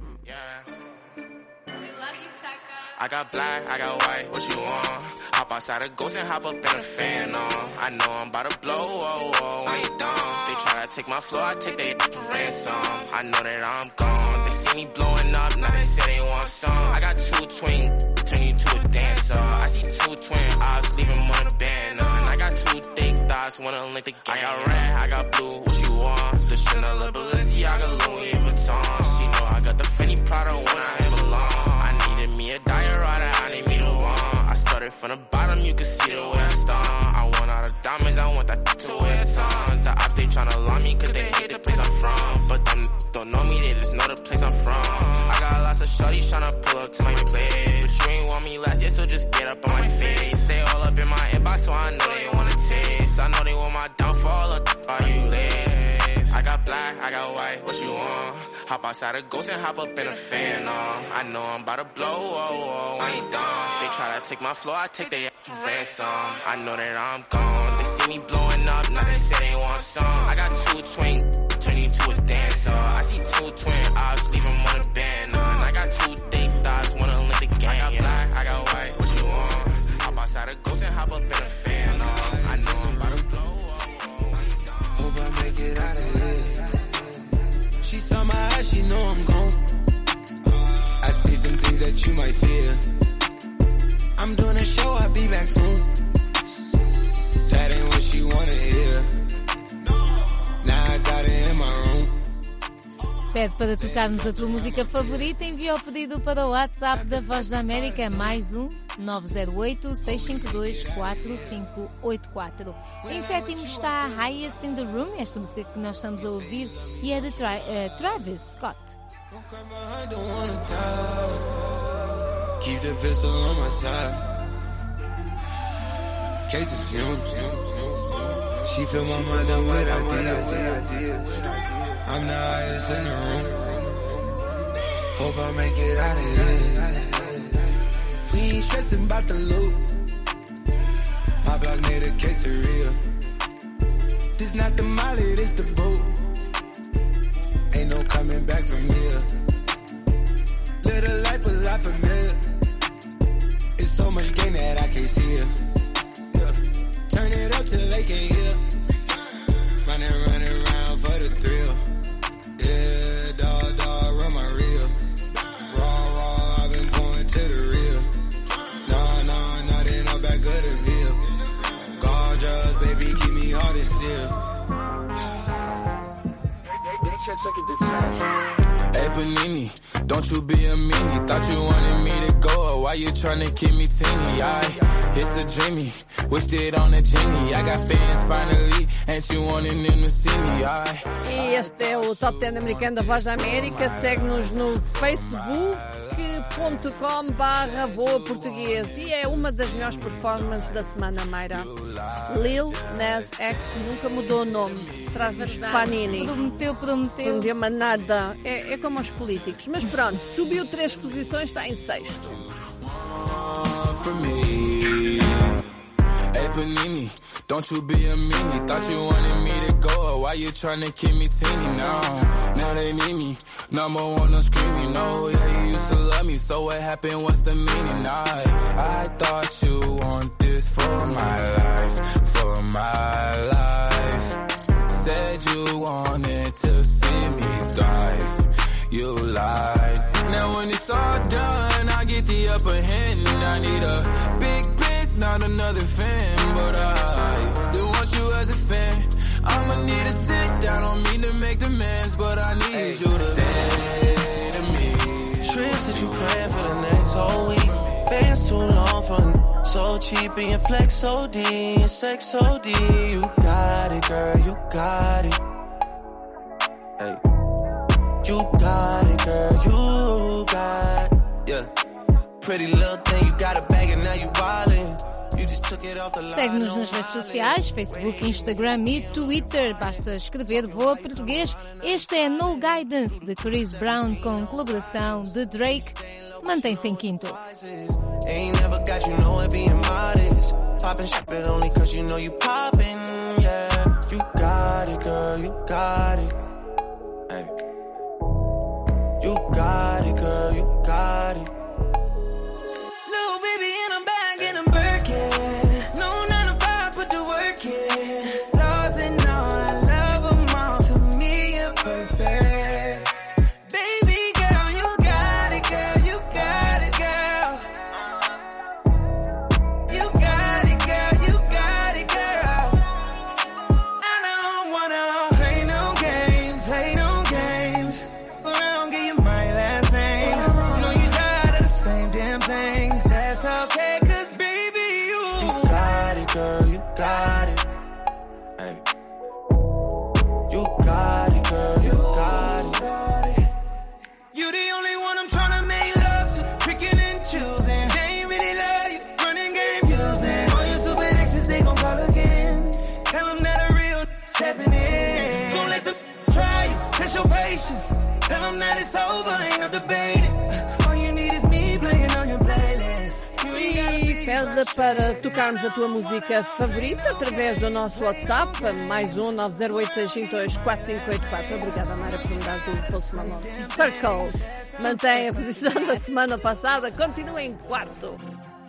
I got black, I got white, what you want? Hop outside a ghost and hop up in a fan on. I know I'm about to blow, oh, oh, I ain't done. They try to take my floor, I take their ransom. I know that I'm gone. They see me blowing up, now they say they want some. I got two twin, turn you to a dancer. I see two twin eyes, leave them on a banner. And I got two thick thighs, wanna link the game. I got red, I got blue, what you want? The Chanel, the Balenciaga, Louis Vuitton. She know I got the Fendi Prada when I am alone. Me a diet rider, I need me to one. I started from the bottom, you can see the way I start. I want all the diamonds, I want that to wear a ton. The op, they tryna lie me, cause they hate the place I'm from. But them don't know me, they just know the place I'm from. I got lots of shorties tryna pull up to my place. But you ain't want me last year, so just get up on my face. They all up in my inbox, so I know they wanna taste. I know they want my downfall, or are you late? I got black, I got white, what you want? Hop outside a ghost and hop up in a fan on. I know I'm about to blow, oh, oh, I ain't done. They try to take my floor, I take their ransom. I know that I'm gone. They see me blowing up, now they say they want some. I got two twin, turn you to a dancer. I see two twin eyes, leave them on a banner. And I got two thick thighs, wanna link the game. I got black, I got white, what you want? Hop outside a ghost and hop up in a fan on. I know I'm about to blow, oh, oh, I ain't done. Hope I make it out of here. She saw my eyes, she know I'm gone. I see some things that you might fear. I'm doing a show, I'll be back soon. That ain't what she wanna hear. Now I got it in my room. Pede para tocarmos a tua música favorita, envia o pedido para o WhatsApp da Voz da América, mais um nove zero oito, seis cinco dois, quatro cinco oito quatro. Em sétimo está Highest in the Room, esta música que nós estamos a ouvir, e é de Tra- uh, Travis Scott. Keep the pistol on my side. Cases fumes. She fill my mind up with ideas. I'm the highest in the room. Hope I make it out of here. We ain't stressing about the loot. My block made a quesadilla. This not the molly, this the boot. Ain't no coming back from here. Live a life a lot familiar. It's so much gain that I can't see it. Yeah. Turn it up till they can't hear. Running, running around for the thrill. Yeah, dog, dog, run my reel. Raw, raw, I've been going to the real. Nah, nah, nah, they know back of the veil. Gorgeous, baby, keep me hard and still. Hey Panini, don't you be a meanie. Thought you wanted me to go, why you tryna keep me teeny? I, it's a dreamy, wished it on a genie. I got fans finally, and you wanting them to see me. I, E este é o Top dez americano da Voz da América. Segue-nos no facebook ponto com barra Voa Português. E é uma das melhores performances da semana, Mayra. Lil Nas X nunca mudou o nome. Traz-nos Panini. Prometeu, prometeu. Não deu mais nada. É, é como aos políticos. Mas pronto, subiu três posições, está em sexto. Hey Panini, don't you be a meanie. Thought you wanted me to go, why you tryna keep me teeny now? Now they need me, number one on screaming. No, yeah, you used to love me, so what happened, what's the meaning? I, I thought you want this for my life, for my life. Said you wanted to see me thrive, you lied. Now when it's all done, I get the upper hand. I need a big business not another fan, but I still want you as a fan. I'ma need to sit down, don't mean to make demands, but I need hey, you to say to me. Trips that you plan for the next whole week. Bands too long for so cheap and your flex O D and sex O D. You got it, girl, you got it. Hey, you got it, girl, you got it. Yeah, pretty little thing, you got a bag and now you wildin'. Segue-nos nas redes sociais, Facebook, Instagram e Twitter. Basta escrever Voa Português. Este é No Guidance, de Chris Brown, com colaboração de Drake. Mantém-se em quinto. Ain't never got you know it being modest. Poppin' shit, but only cause you know you poppin', yeah. You got it, girl, you got it. Hey. You got it, girl, you got it. Little baby and I'm back in a Birkin. No nine to five, put the work in. Laws and all, I love them all. To me, you're perfect. Baby girl, you got it, girl, you got it, girl. You got it, girl, you got it, girl. I don't wanna play no games, play no games. But I don't give you my last name. Know you tired of the same damn thing. That's okay, cause baby, you You got it, girl, you got it. Hey. You got it, girl, you got it. You the only one I'm tryna make love to, picking and choosing. They ain't really love you, running game using. All your stupid exes, they gon' call again. Tell them that a real stepping in. Don't let them try you, test your patience. Tell them that it's over, ain't no debating. All you need is me playing on your playlist. E pede para tocarmos a tua música favorita através do nosso WhatsApp, mais um nove zero oito seis cinco dois quatro cinco oito quatro. Obrigada, Mara, por me dar o Post Malone. Circles mantém a posição da semana passada, continua em quarto.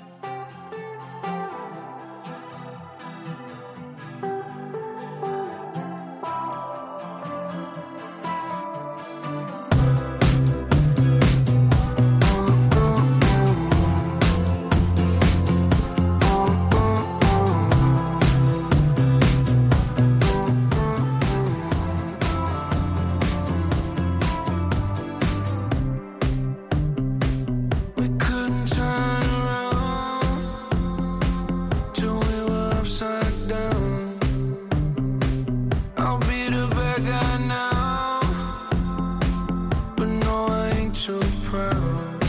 We couldn't turn around till we were upside down. I'll be the bad guy now, but no, I ain't too proud.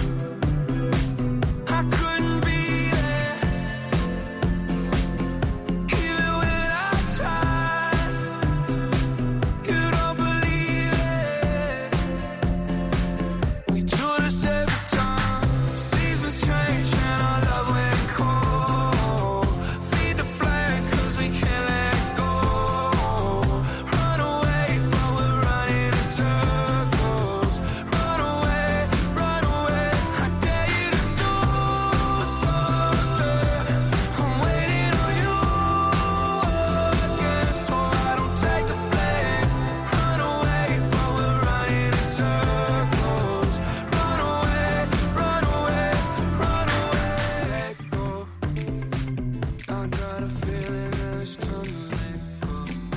I couldn't be there, even when I tried. You don't believe it. We do this every time. Seasons change and our love went cold. Feed the flame 'cause we can't let go. Run away, but we're running in circles. Run away, run away. I dare you to do something. I'm waiting on you again, so I don't take the blame. Run away, but we're running in circles. Run away, run away, run away. Go. I got a feeling that it's time to let go.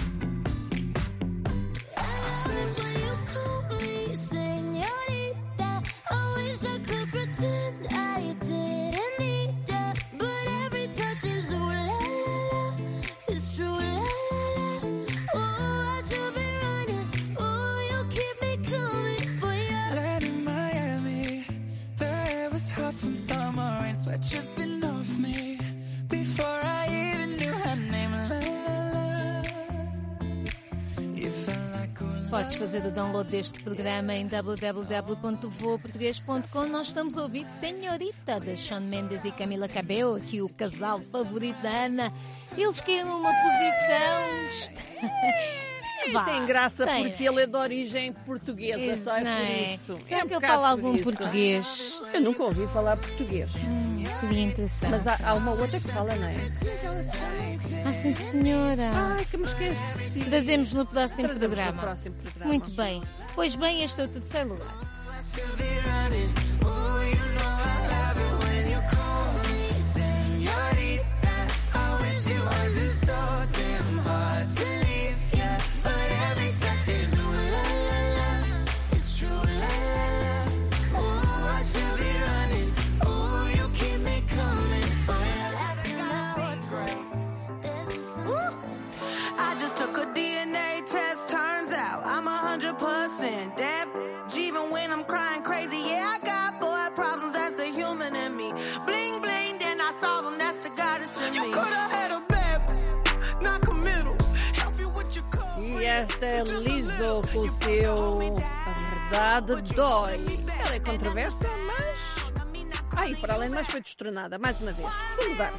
When you call me señorita, I wish I could pretend I didn't need ya. But every touch is ooh la la la, it's true la la la. Oh, I should be running, oh, you keep me coming for ya. Land in Miami, the air was hot from summer rain, sweat dripping off me. Before I even knew her name, la la la. You felt like ooh la. Podes fazer o download deste programa em w w w ponto voa português ponto com. Nós estamos a ouvir Senhorita, de Shawn Mendes e Camila Cabello, aqui o casal favorito da Ana. Eles caíram numa posição... E Vá, tem graça tem. porque ele é de origem portuguesa, só é Não por é? isso. Será É um que ele bocado fala por algum isso. português? Eu nunca ouvi falar português. Hum, seria interessante. Mas há, há uma outra que fala, não é? Ah, sim, senhora. Ai, que me esqueci. Trazemos no próximo Trazemos programa. no próximo programa. Muito bem. Pois bem, este é o terceiro lugar. Should be running. Oh, you know I love it when you call me señorita. innocent. That bitch, even when I'm crying crazy, yeah, I got boy problems, that's the human in me. Bling, bling, then I solve them, that's the goddess in me. You could've had a bad bitch, not committal. Help you with your cup. E esta é Lizzo com o seu A Verdade Dói. Ela é controversa, mas... Ai, para além de mais, foi destronada, mais uma vez. Segundo lugar.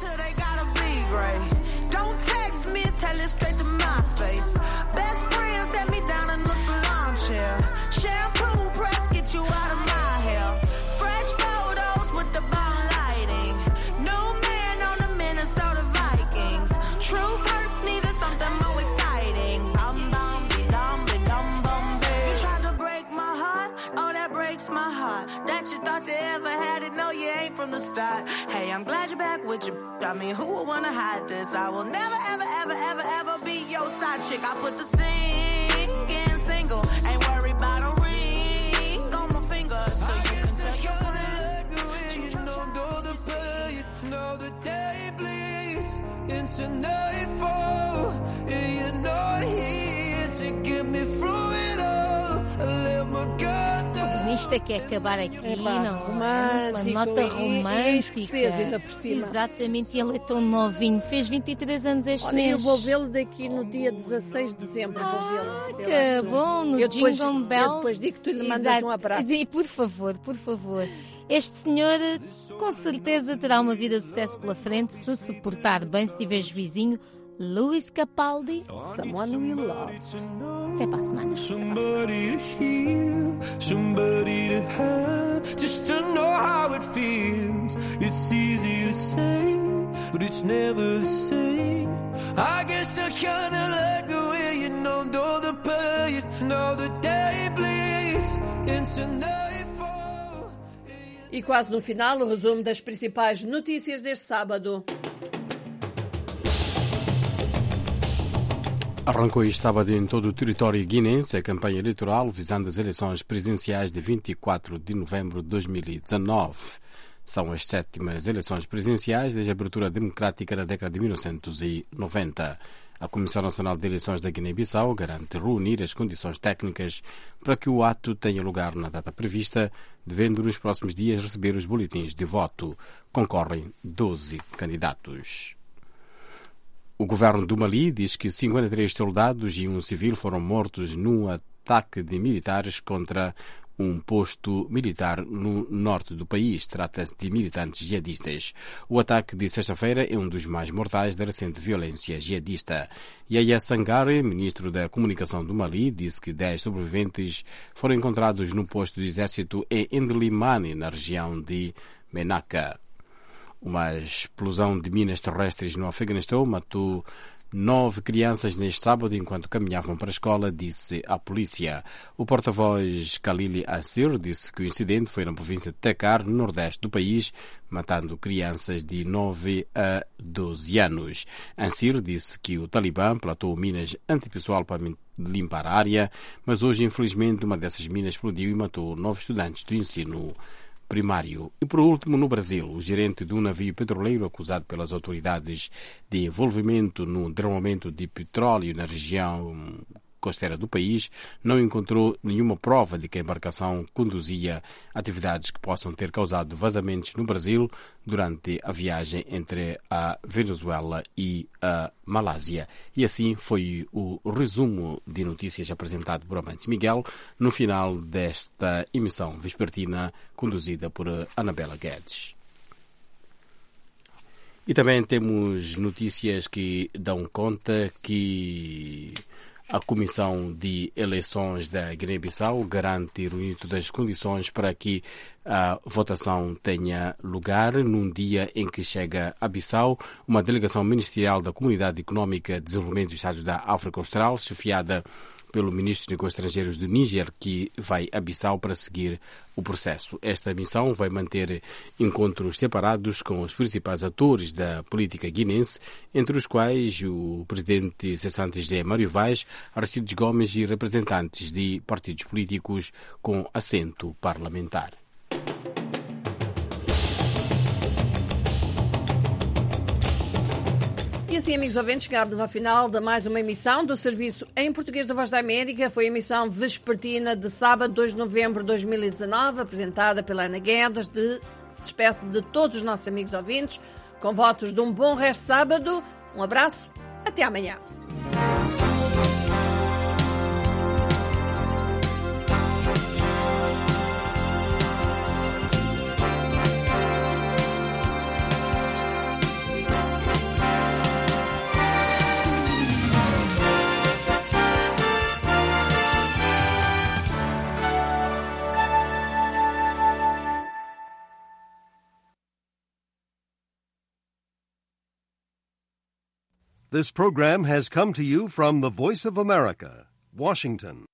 Don't text me, tell it straight to my face. Best friend set me down in the salon chair. Shampoo press, get you out of my hair. Fresh photos with the bomb lighting. New man on the Minnesota Vikings. Truth hurts me, there's something more exciting. Bum, bum, be dum, be dum, bum, be. You tried to break my heart, oh, that breaks my heart. That you thought you ever had it, no, you ain't from the start. Hey, I'm glad you're back with your... I mean, who would wanna hide this? I will never, ever, ever, ever, ever be your side chick. I put the singing single, ain't worried about a ring on my finger, so you can take your friend. You know, know the pain, know the day bleeds into nightfall, and you're not here to get me through it all. I let my guard down. Isto é que é acabar aqui, é lá, não? Romântico, uma nota romântica. E, ainda por cima. Exatamente, e ele é tão novinho, fez vinte e três anos este Olha, mês. eu vou vê-lo daqui no dia dezasseis de dezembro. Ah, vou vê-lo. que bom, no eu depois, Jingle Bells. Eu depois digo que tu lhe mandas Exato. um abraço. E, por favor, por favor. Este senhor com certeza terá uma vida de sucesso pela frente, se se portar bem, se tiver juizinho. Lewis Capaldi, Someone We Love. Até para a semana. Somebody to heal, somebody to have, just to know how it feels. It's easy to say, but it's never the same. I guess I kinda like the way you know, know the pain, know the day bleeds into nightfall. E quase no final, o resumo das principais notícias deste sábado. Arrancou este sábado em todo o território guinense a campanha eleitoral visando as eleições presidenciais de vinte e quatro de novembro de dois mil e dezanove. São as sétimas eleições presidenciais desde a abertura democrática na década de mil novecentos e noventa. A Comissão Nacional de Eleições da Guiné-Bissau garante reunir as condições técnicas para que o ato tenha lugar na data prevista, devendo nos próximos dias receber os boletins de voto. Concorrem doze candidatos. O governo do Mali diz que cinquenta e três soldados e um civil foram mortos num ataque de militares contra um posto militar no norte do país. Trata-se de militantes jihadistas. O ataque de sexta-feira é um dos mais mortais da recente violência jihadista. Yahya Sangare, ministro da Comunicação do Mali, disse que dez sobreviventes foram encontrados no posto de exército em Ndlimane, na região de Menaka. Uma explosão de minas terrestres no Afeganistão matou nove crianças neste sábado enquanto caminhavam para a escola, disse a polícia. O porta-voz Khalil Ansir disse que o incidente foi na província de Tekar, no nordeste do país, matando crianças de nove a doze anos. Ansir disse que o Talibã plantou minas antipessoal para limpar a área, mas hoje, infelizmente, uma dessas minas explodiu e matou nove estudantes do ensino primário. E por último, no Brasil, o gerente de um navio petroleiro acusado pelas autoridades de envolvimento no derramamento de petróleo na região costeira do país não encontrou nenhuma prova de que a embarcação conduzia atividades que possam ter causado vazamentos no Brasil durante a viagem entre a Venezuela e a Malásia. E assim foi o resumo de notícias apresentado por Amancio Miguel no final desta emissão vespertina conduzida por Anabela Guedes. E também temos notícias que dão conta que a Comissão de Eleições da Guiné-Bissau garante reunir todas as condições para que a votação tenha lugar num dia em que chega a Bissau uma delegação ministerial da Comunidade Económica de Desenvolvimento dos Estados da África Austral, chefiada pelo Ministro dos Negócios Estrangeiros do Níger, que vai a Bissau para seguir o processo. Esta missão vai manter encontros separados com os principais atores da política guinense, entre os quais o presidente cessante José Mário Vaz, Aristides Gomes e representantes de partidos políticos com assento parlamentar. E assim, amigos ouvintes, chegámos ao final de mais uma emissão do Serviço em Português da Voz da América. Foi a emissão vespertina de sábado, dois de novembro de dois mil e dezanove, apresentada pela Ana Guedes, de espécie de todos os nossos amigos ouvintes, com votos de um bom resto de sábado. Um abraço, até amanhã. This program has come to you from the Voice of America, Washington.